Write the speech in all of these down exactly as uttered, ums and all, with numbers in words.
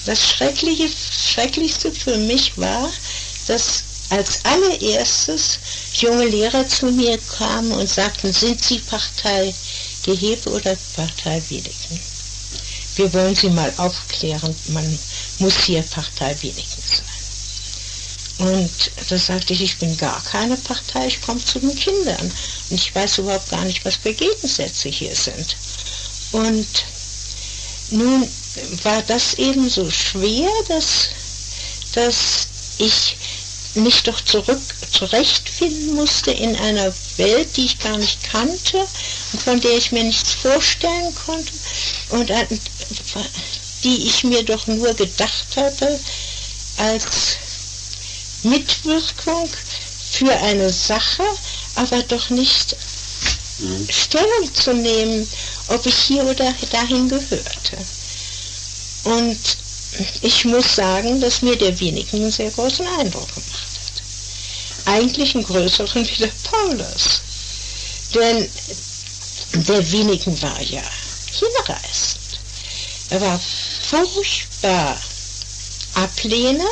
das Schreckliche, Schrecklichste für mich war, dass als allererstes junge Lehrer zu mir kamen und sagten, sind Sie Partei Gehepe oder Partei Wiedeken? Wir wollen Sie mal aufklären, man muss hier Partei Wiedeken sein. Und da sagte ich, ich bin gar keine Partei, ich komme zu den Kindern. Und ich weiß überhaupt gar nicht, was für Gegensätze hier sind. Und nun war das eben so schwer, dass, dass ich mich doch zurück zurechtfinden musste in einer Welt, die ich gar nicht kannte und von der ich mir nichts vorstellen konnte und die ich mir doch nur gedacht hatte als Mitwirkung für eine Sache, aber doch nicht mhm. Stellung zu nehmen, ob ich hier oder dahin gehörte. Und ich muss sagen, dass mir der Wiedeken einen sehr großen Eindruck gemacht hat. Eigentlich einen größeren wie der Paulus. Denn der Wiedeken war ja hinreißend. Er war furchtbar ablehnend,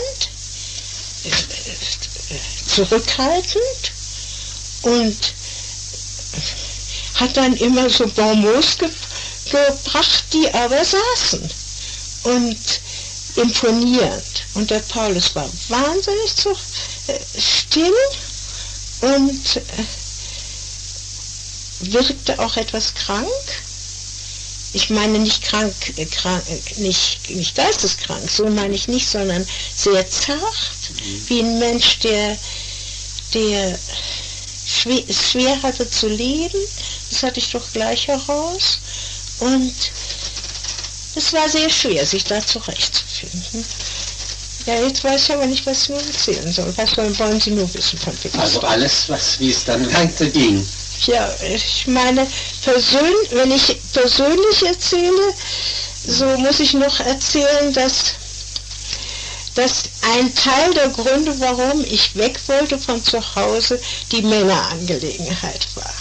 zurückhaltend und hat dann immer so Bonmots ge gebracht, die aber saßen und imponierend. Und der Paulus war wahnsinnig zu, äh, still und äh, wirkte auch etwas krank. Ich meine nicht krank, äh, krank nicht, nicht geisteskrank, so meine ich nicht, sondern sehr zart, mhm. wie ein Mensch, der, der schwer, es schwer hatte zu leben. Das hatte ich doch gleich heraus. Und es war sehr schwer, sich da zurechtzufinden. Ja, jetzt weiß ich aber nicht, was ich nur erzählen soll. Was wollen Sie nur wissen von Picasso? Also alles, was, wie es dann weiter ging. Ja, ich meine, persön wenn ich persönlich erzähle, so muss ich noch erzählen, dass, dass ein Teil der Gründe, warum ich weg wollte von zu Hause, die Männerangelegenheit war.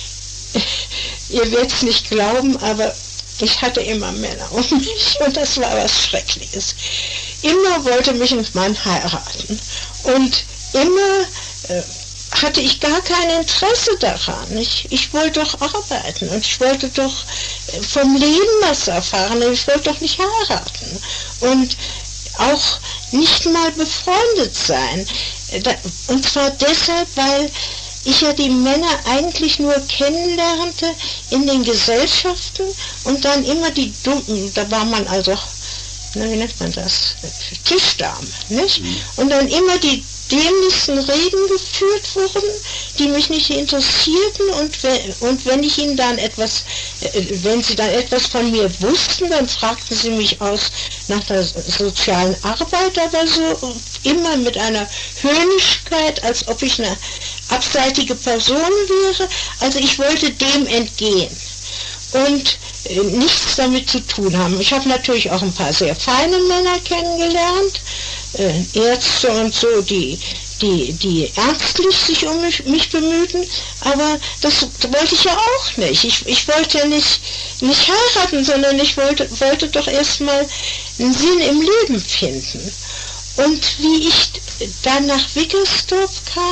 Ihr werdet es nicht glauben, aber ich hatte immer Männer um mich und das war was Schreckliches. Immer wollte mich ein Mann heiraten und immer äh, hatte ich gar kein Interesse daran. Ich, ich wollte doch arbeiten und ich wollte doch vom Leben was erfahren und ich wollte doch nicht heiraten und auch nicht mal befreundet sein. Und zwar deshalb, weil ich ja die Männer eigentlich nur kennenlernte in den Gesellschaften und dann immer die Dummen, da war man also, na, wie nennt man das, Tischdame, nicht? Mhm. Und dann immer die dämlichsten Reden geführt wurden, die mich nicht interessierten und wenn, und wenn ich ihnen dann etwas, äh, wenn sie dann etwas von mir wussten, dann fragten sie mich aus nach der sozialen Arbeit, aber so immer mit einer Höhnigkeit, als ob ich eine abseitige Person wäre. Also ich wollte dem entgehen und äh, nichts damit zu tun haben. Ich habe natürlich auch ein paar sehr feine Männer kennengelernt, äh, Ärzte und so, die, die, die ernstlich sich um mich, mich bemühten, aber das wollte ich ja auch nicht. Ich, ich wollte nicht, nicht heiraten, sondern ich wollte, wollte doch erstmal einen Sinn im Leben finden. Und wie ich dann nach Wickersdorf kam,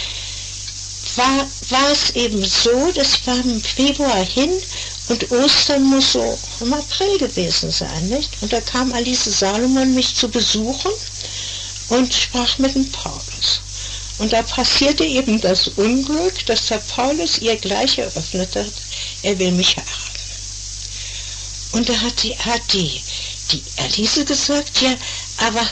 war, war es eben so, dass ich war im Februar hin und Ostern muss so im April gewesen sein, nicht? Und da kam Alice Salomon mich zu besuchen und sprach mit dem Paulus. Und da passierte eben das Unglück, dass der Paulus ihr gleich eröffnet hat, er will mich heiraten. Und da hat die, hat die, die Alice gesagt, ja, aber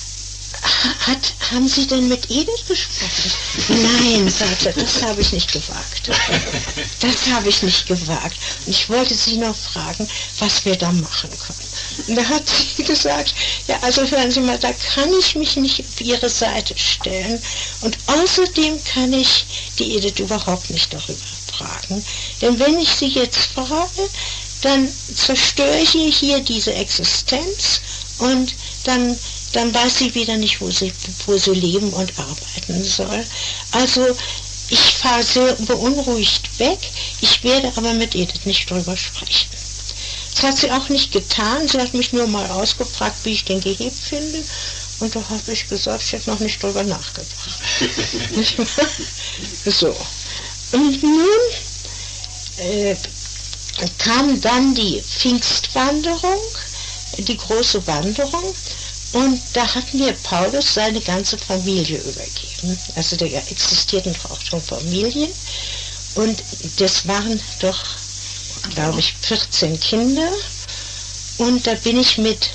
Hat, haben Sie denn mit Edith gesprochen? Nein, sagte er, das habe ich nicht gewagt. Das habe ich nicht gewagt. Und ich wollte Sie noch fragen, was wir da machen können. Und da hat sie gesagt, ja, also hören Sie mal, da kann ich mich nicht auf Ihre Seite stellen. Und außerdem kann ich die Edith überhaupt nicht darüber fragen. Denn wenn ich sie jetzt frage, dann zerstöre ich ihr hier diese Existenz und dann dann weiß sie wieder nicht, wo sie, wo sie leben und arbeiten soll. Also ich fahre sehr beunruhigt weg, ich werde aber mit Edith nicht drüber sprechen. hat sie auch nicht getan. Sie hat mich nur mal ausgefragt, wie ich den Geheb finde. Und da habe ich gesagt, ich hätte noch nicht drüber nachgedacht. Nicht wahr? So. Und nun äh, kam dann die Pfingstwanderung, die große Wanderung. Und da hat mir Paulus seine ganze Familie übergeben. Also da existierten auch schon Familien. Und das waren doch, glaube ich, vierzehn Kinder. Und da bin ich mit,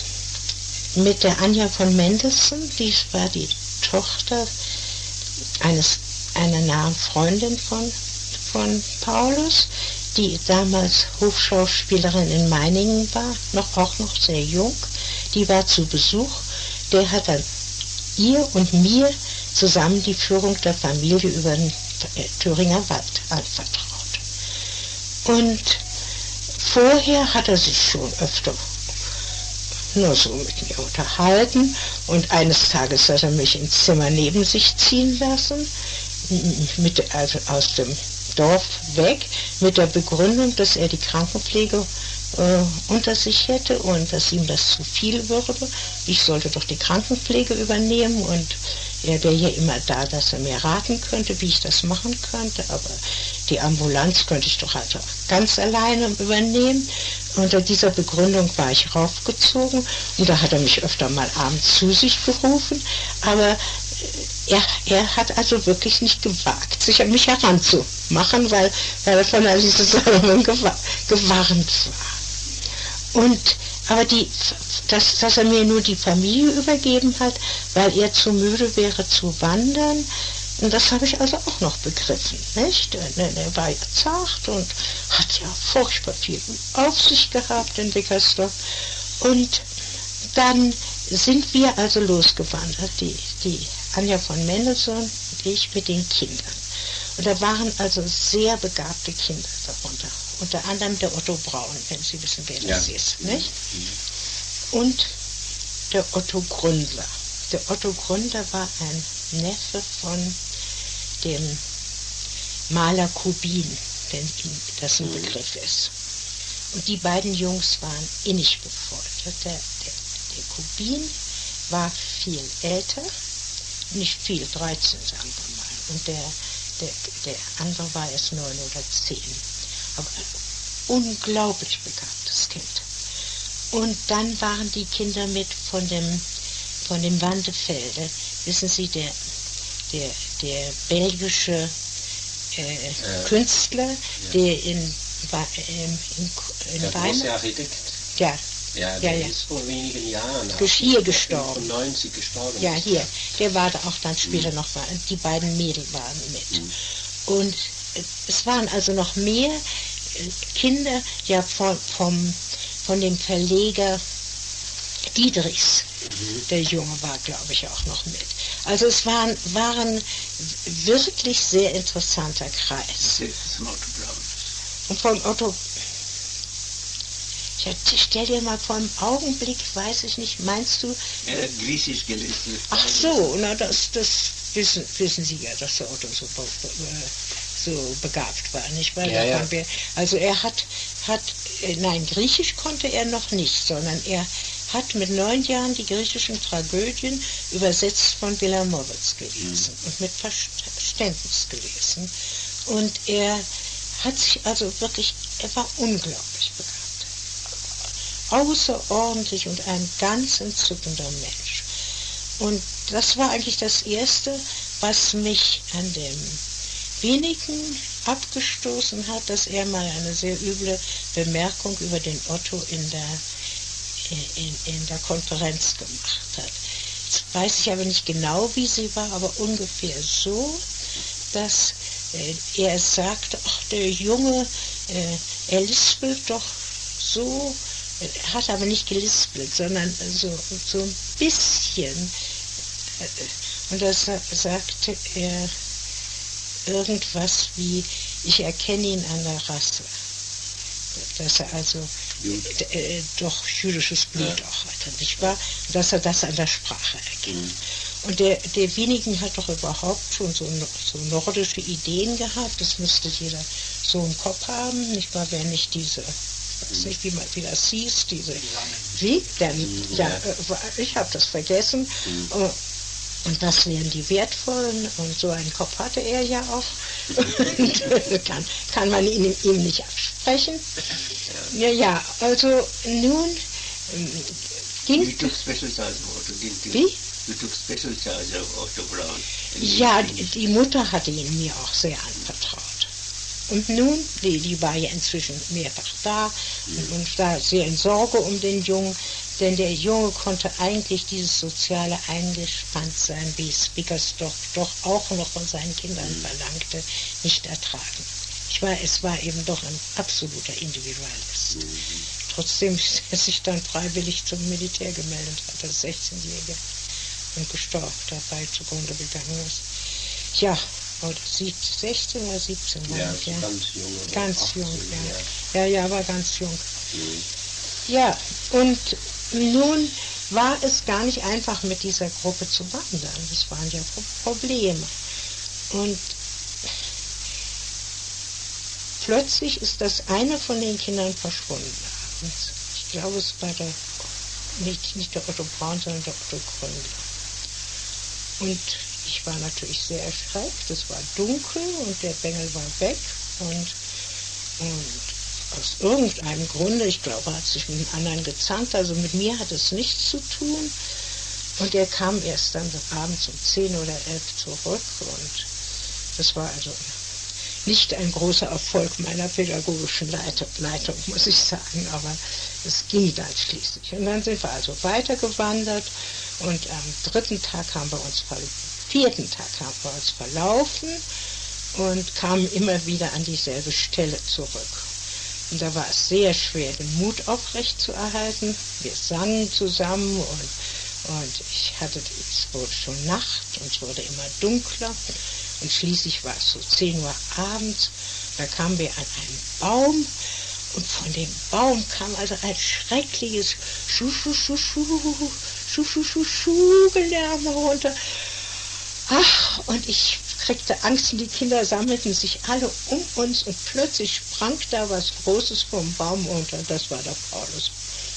mit der Anja von Mendelssohn, die war die Tochter eines, einer nahen Freundin von, von Paulus, die damals Hofschauspielerin in Meiningen war, noch, auch noch sehr jung. Die war zu Besuch. Der hat dann ihr und mir zusammen die Führung der Familie über den Thüringer Wald anvertraut. Und vorher hat er sich schon öfter nur so mit mir unterhalten und eines Tages hat er mich ins Zimmer neben sich ziehen lassen, mit, also aus dem Dorf weg, mit der Begründung, dass er die Krankenpflege äh, unter sich hätte und dass ihm das zu viel würde. Ich sollte doch die Krankenpflege übernehmen und er wäre ja immer da, dass er mir raten könnte, wie ich das machen könnte, aber die Ambulanz könnte ich doch also ganz alleine übernehmen. Unter dieser Begründung war ich raufgezogen und da hat er mich öfter mal abends zu sich gerufen, aber er, er hat also wirklich nicht gewagt, sich an mich heranzumachen, weil, weil er von Alice Salomon gewa gewarnt war. Und, aber die, dass, dass er mir nur die Familie übergeben hat, weil er zu müde wäre zu wandern, und das habe ich also auch noch begriffen, nicht? Er, er war ja zart und hat ja furchtbar viel auf sich gehabt in Wickersdorf. Und dann sind wir also losgewandert, die, die Anja von Mendelssohn und ich mit den Kindern. Und da waren also sehr begabte Kinder darunter. Unter anderem der Otto Braun, wenn Sie wissen, wer das ja. ist, nicht? Und der Otto Gründler. Der Otto Gründler war ein Neffe von dem Maler Kubin, wenn Ihnen das ein Begriff ist. Und die beiden Jungs waren innig befreundet. Der, der, der Kubin war viel älter, nicht viel, dreizehn sagen wir mal. Und der, der, der andere war erst neun oder zehn. Aber ein unglaublich begabtes Kind. Und dann waren die Kinder mit von dem, von dem Wandefelde. Wissen Sie, der, der, der belgische äh, äh, Künstler, ja. der in, in, in, in der Weimar... große Architekt. Ja. Ja, der ja, ja. ist vor wenigen Jahren hier gestorben. fünfundneunzig gestorben. Ja, hier. Der war da auch dann später mhm. noch, die beiden Mädel waren mit. Mhm. Und es waren also noch mehr Kinder, ja, von, vom, von dem Verleger Diedrichs. Mhm. Der Junge war, glaube ich, auch noch mit. Also es waren, waren wirklich sehr interessanter Kreis. Und von Otto... Ich stell dir mal vor, im Augenblick, weiß ich nicht, meinst du... Er hat Griechisch gelesen. Ach so, na das, das wissen, wissen Sie ja, dass der Otto so, so begabt war, nicht wahr? Ja, ja. Wir, also er hat, hat, nein, Griechisch konnte er noch nicht, sondern er hat mit neun Jahren die griechischen Tragödien übersetzt von Wilamowitz gelesen mhm. und mit Verständnis gelesen. Und er hat sich also wirklich, er war unglaublich begabt. Außerordentlich und ein ganz entzückender Mensch. Und das war eigentlich das Erste, was mich an dem wenigen abgestoßen hat, dass er mal eine sehr üble Bemerkung über den Otto in der, in, in der Konferenz gemacht hat. Jetzt weiß ich aber nicht genau, wie sie war, aber ungefähr so, dass äh, er sagte, ach, der Junge, äh, er lispelt doch so. Er hat aber nicht gelispelt, sondern so, so ein bisschen. Und da sagte er irgendwas wie, ich erkenne ihn an der Rasse. Dass er also äh, doch jüdisches Blut ja. auch hatte, nicht wahr? Dass er das an der Sprache erkennt. Mhm. Und der, der Wenigen hat doch überhaupt schon so, so nordische Ideen gehabt. Das müsste jeder so im Kopf haben, nicht wahr? Wer nicht diese Ich weiß nicht, wie, man, wie das hieß, diese, wie? Denn, ja, äh, ich habe das vergessen. Mhm. Und das wären die wertvollen, und so einen Kopf hatte er ja auch. kann, kann man ihn, ihm nicht absprechen. Ja, ja, also nun ähm, ging... You took special charge of Otto, didn't you? Wie? You took special charge of Otto Braun. Ja, die, die Mutter hatte ihn mir auch sehr anvertraut. Und nun, die, die war ja inzwischen mehrfach da und, und war sehr in Sorge um den Jungen, denn der Junge konnte eigentlich dieses soziale Eingespanntsein, wie es Bickersdorf doch auch noch von seinen Kindern verlangte, nicht ertragen. Ich war, es war eben doch ein absoluter Individualist. Mhm. Trotzdem ist er sich dann freiwillig zum Militär gemeldet hat, als sechzehnjähriger und gestorben, dabei zugrunde gegangen ist. Ja, oder sechzehn oder siebzehn war ja, ich, ja. Ganz jung. Ganz achtzehn, jung, ja. Ja, ja, aber ganz jung. Mhm. Ja, und nun war es gar nicht einfach, mit dieser Gruppe zu wandern. Das waren ja Probleme. Und plötzlich ist das eine von den Kindern verschwunden. Und ich glaube, es war der, nicht, nicht der Otto Braun, sondern der Otto Gründler. Und ich war natürlich sehr erschreckt. Es war dunkel und der Bengel war weg. Und, und aus irgendeinem Grunde, ich glaube, er hat sich mit dem anderen gezankt, also mit mir hat es nichts zu tun. Und er kam erst dann abends um zehn oder elf zurück. Und das war also nicht ein großer Erfolg meiner pädagogischen Leitung, Leitung, muss ich sagen, aber es ging dann schließlich. Und dann sind wir also weitergewandert und am dritten Tag haben wir uns, vierten Tag haben wir uns verlaufen und kamen immer wieder an dieselbe Stelle zurück. Und da war es sehr schwer, den Mut aufrecht zu erhalten. Wir sangen zusammen und, und ich hatte, es wurde schon Nacht und es wurde immer dunkler. Und schließlich war es so zehn Uhr abends, da kamen wir an einen Baum und von dem Baum kam also ein schreckliches Schu-Schu-Schu-Schu, Schu-Schu-Schu-Schu-Gelärm herunter. Ach, und ich kriegte Angst und die Kinder sammelten sich alle um uns und plötzlich sprang da was Großes vom Baum runter. Das war der Paulus.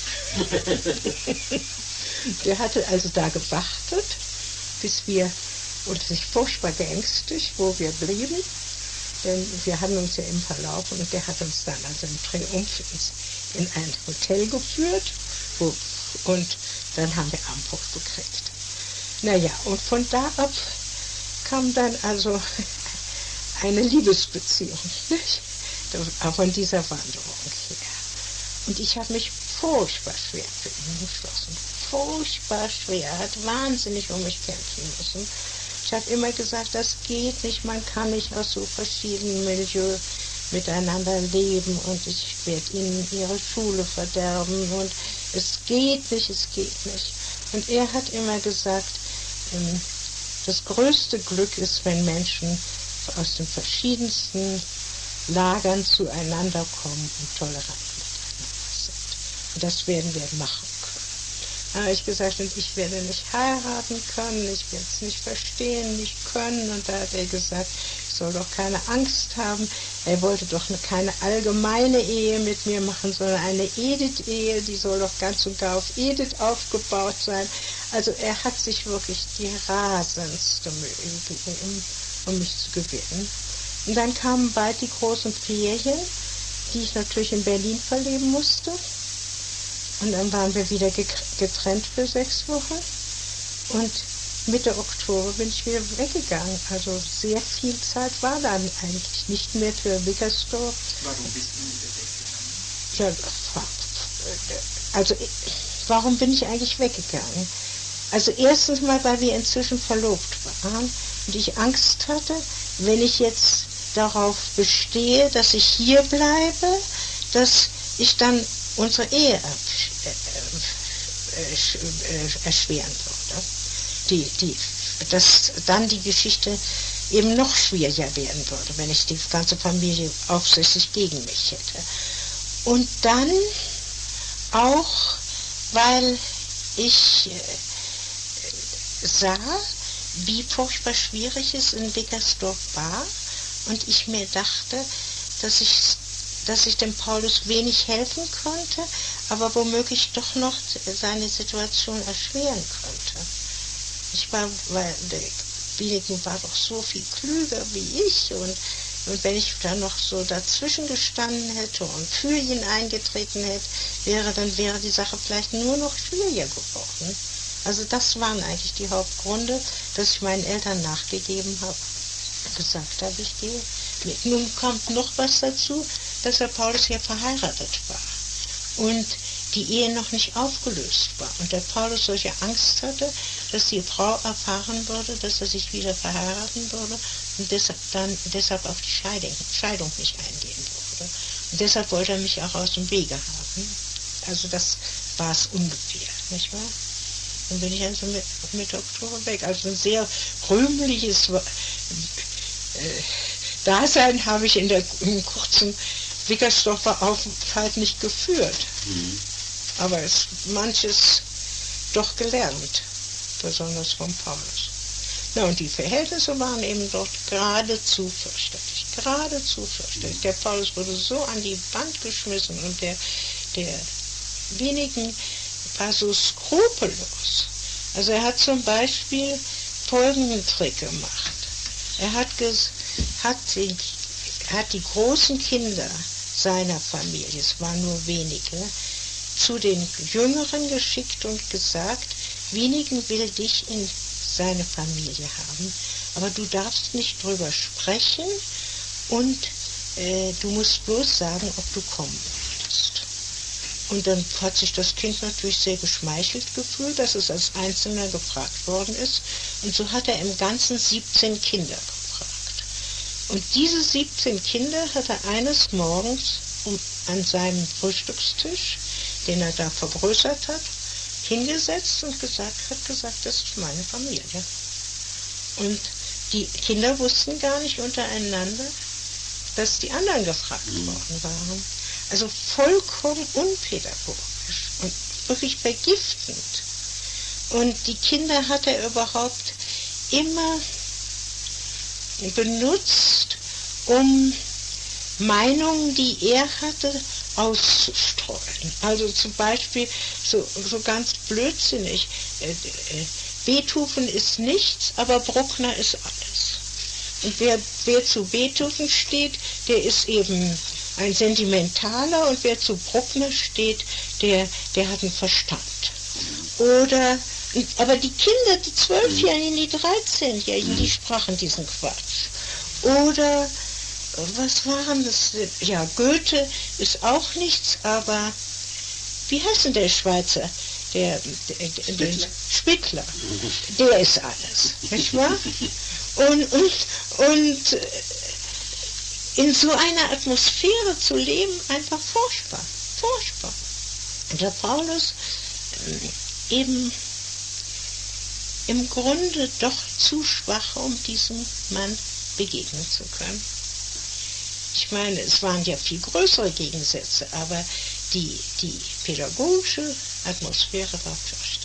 Der hatte also da gewartet, bis wir und sich furchtbar geängstigt, wo wir blieben, denn wir hatten uns ja im Verlauf und der hat uns dann also im Triumph in ein Hotel geführt wo, und dann haben wir Armbrot gekriegt. Naja, und von da ab kam dann also eine Liebesbeziehung, nicht? Von dieser Wanderung her. Und ich habe mich furchtbar schwer für ihn geschlossen, furchtbar schwer, er hat wahnsinnig um mich kämpfen müssen. Ich habe immer gesagt, das geht nicht, man kann nicht aus so verschiedenen Milieus miteinander leben und ich werde ihnen ihre Schule verderben und es geht nicht, es geht nicht. Und er hat immer gesagt, das größte Glück ist, wenn Menschen aus den verschiedensten Lagern zueinander kommen und tolerant miteinander sind. Und das werden wir machen. Da habe ich gesagt, und ich werde nicht heiraten können, ich werde es nicht verstehen, nicht können. Und da hat er gesagt, ich soll doch keine Angst haben. Er wollte doch keine allgemeine Ehe mit mir machen, sondern eine Edith-Ehe, die soll doch ganz und gar auf Edith aufgebaut sein. Also er hat sich wirklich die rasendste Mühe gegeben, um mich zu gewinnen. Und dann kamen bald die großen Ferien, die ich natürlich in Berlin verleben musste. Und dann waren wir wieder getrennt für sechs Wochen. Und Mitte Oktober bin ich wieder weggegangen. Also sehr viel Zeit war dann eigentlich nicht mehr für Wickersdorf. Warum bist du wieder weggegangen? Ja, also warum bin ich eigentlich weggegangen? Also erstens mal, weil wir inzwischen verlobt waren und ich Angst hatte, wenn ich jetzt darauf bestehe, dass ich hier bleibe, dass ich dann unsere Ehe erschweren würde. Die, die, dass dann die Geschichte eben noch schwieriger werden würde, wenn ich die ganze Familie aufsässig gegen mich hätte. Und dann auch, weil ich äh, sah, wie furchtbar schwierig es in Wickersdorf war und ich mir dachte, dass ich dass ich dem Paulus wenig helfen konnte, aber womöglich doch noch seine Situation erschweren konnte. Ich war, weil der Winiken war doch so viel klüger wie ich, und, und wenn ich dann noch so dazwischen gestanden hätte und für ihn eingetreten hätte, wäre, dann wäre die Sache vielleicht nur noch schwieriger geworden. Also das waren eigentlich die Hauptgründe, dass ich meinen Eltern nachgegeben habe, gesagt habe, ich gehe mit. Nun kommt noch was dazu, dass der Paulus ja verheiratet war und die Ehe noch nicht aufgelöst war. Und der Paulus solche Angst hatte, dass die Frau erfahren würde, dass er sich wieder verheiraten würde und deshalb, dann, deshalb auf die Scheidung, Scheidung nicht eingehen würde. Und deshalb wollte er mich auch aus dem Wege haben. Also das war es ungefähr, nicht wahr? Dann bin ich also mit, mit Oktober weg. Also ein sehr rühmliches äh, Dasein habe ich in der in kurzen Wickersdorfer Aufenthalt nicht geführt. Mhm. Aber es manches doch gelernt, besonders vom Paulus. Na, und die Verhältnisse waren eben dort geradezu fürchterlich, geradezu fürchterlich. Der Paulus wurde so an die Wand geschmissen und der, der wenigen war so skrupellos. Also er hat zum Beispiel folgenden Trick gemacht. Er hat, ges, hat, die, hat die großen Kinder seiner Familie, es waren nur wenige, zu den Jüngeren geschickt und gesagt, wenigen will dich in seine Familie haben, aber du darfst nicht drüber sprechen und äh, du musst bloß sagen, ob du kommen möchtest. Und dann hat sich das Kind natürlich sehr geschmeichelt gefühlt, dass es als Einzelner gefragt worden ist. Und so hat er im Ganzen siebzehn Kinder gefragt. Und diese siebzehn Kinder hat er eines Morgens um, an seinem Frühstückstisch, den er da vergrößert hat, hingesetzt und gesagt, hat gesagt, das ist meine Familie. Und die Kinder wussten gar nicht untereinander, dass die anderen gefragt worden waren. Also vollkommen unpädagogisch und wirklich vergiftend. Und die Kinder hat er überhaupt immer benutzt, um Meinungen, die er hatte, auszustreuen. Also zum Beispiel so, so ganz blödsinnig, äh, äh, Beethoven ist nichts, aber Bruckner ist alles. Und wer, wer zu Beethoven steht, der ist eben ein Sentimentaler, und wer zu Bruckner steht, der, der hat einen Verstand. Oder, aber die Kinder, die Zwölfjährigen, die Dreizehnjährigen, die sprachen diesen Quatsch. Oder, was waren das? Ja, Goethe ist auch nichts, aber wie heißt denn der Schweizer? Der, der, der, der Spittler. Der ist alles, nicht wahr? Und, und, und in so einer Atmosphäre zu leben, einfach furchtbar, furchtbar. Und der Paulus äh, eben im Grunde doch zu schwach, um diesem Mann begegnen zu können. Ich meine, es waren ja viel größere Gegensätze, aber die, die pädagogische Atmosphäre war fürchterlich.